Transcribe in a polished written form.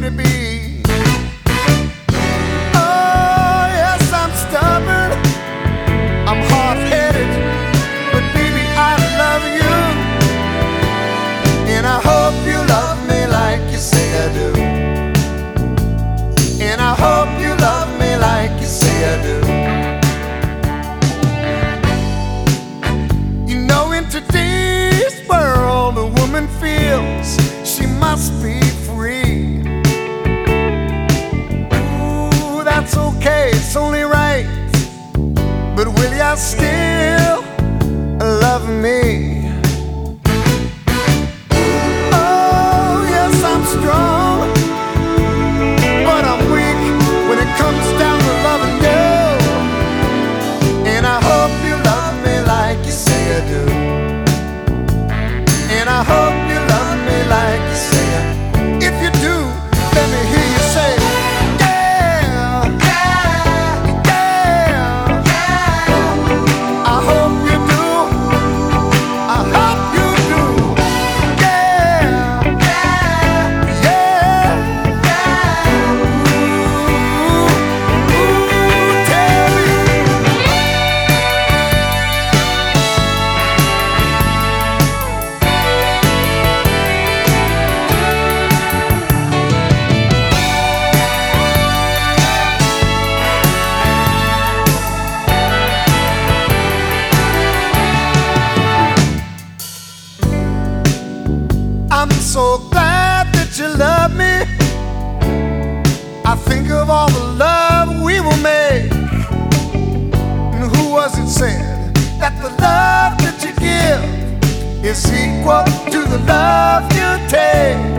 to be. Oh, yes, I'm stubborn, I'm hard-headed, but baby, I love you, and I hope you love me like you say I do, and I hope you love me like you say I do. You know, in today's world, a woman feels she must be free. Ooh, that's okay, it's only right, but will ya still love me? Oh, yes, I'm strong, but I'm weak when it comes down to loving you, and I hope you love me like you say I do, and I hope you love me like you say I do. If you do, let me hear you say, yeah, yeah, yeah, yeah. I hope you do, I hope you do, yeah, yeah, yeah, yeah. Ooh, ooh, tell me. I'm so glad that you love me. I think of all the love we will make. And who was it said that the love that you give is equal to the love you take?